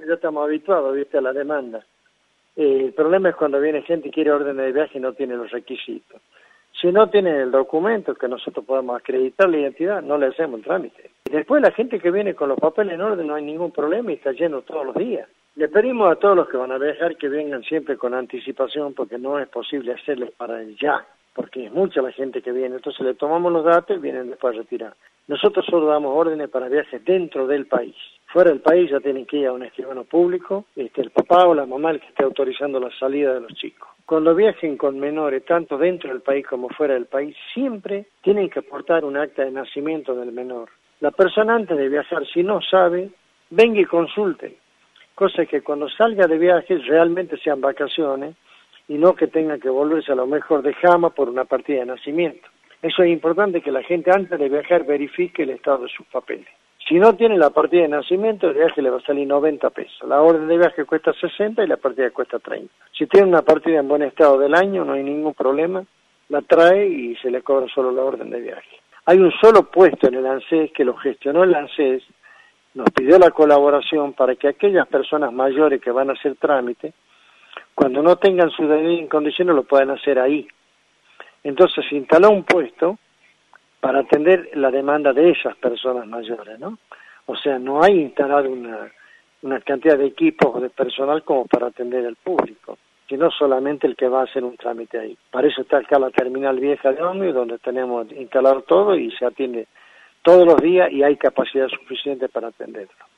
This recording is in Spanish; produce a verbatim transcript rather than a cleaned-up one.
porque ya estamos habituados, ¿viste?, a la demanda. Eh, el problema es cuando viene gente y quiere órdenes de viaje y no tiene los requisitos. Si no tiene el documento que nosotros podamos acreditar la identidad, no le hacemos el trámite. Y después la gente que viene con los papeles en orden no hay ningún problema y está lleno todos los días. Le pedimos a todos los que van a viajar que vengan siempre con anticipación porque no es posible hacerles para el ya, porque es mucha la gente que viene. Entonces le tomamos los datos y vienen después a retirar. Nosotros solo damos órdenes para viajes dentro del país. Fuera del país ya tienen que ir a un escribano público, este, el papá o la mamá el que esté autorizando la salida de los chicos. Cuando viajen con menores, tanto dentro del país como fuera del país, siempre tienen que aportar un acta de nacimiento del menor. La persona antes de viajar, si no sabe, venga y consulte. Cosa que cuando salga de viaje realmente sean vacaciones y no que tenga que volverse a lo mejor de Jama por una partida de nacimiento. Eso es importante que la gente antes de viajar verifique el estado de sus papeles. Si no tiene la partida de nacimiento, el viaje le va a salir noventa pesos. La orden de viaje cuesta sesenta y la partida cuesta treinta. Si tiene una partida en buen estado del año, no hay ningún problema, la trae y se le cobra solo la orden de viaje. Hay un solo puesto en el ANSES que lo gestionó el ANSES, nos pidió la colaboración para que aquellas personas mayores que van a hacer trámite, cuando no tengan su D N I en condiciones, lo puedan hacer ahí. Entonces se instaló un puesto para atender la demanda de esas personas mayores, ¿no? O sea, no hay instalado una, una cantidad de equipos o de personal como para atender al público, sino solamente el que va a hacer un trámite ahí. Para eso está acá la terminal vieja de ómnibus, donde tenemos instalado todo y se atiende todos los días y hay capacidad suficiente para atenderlo.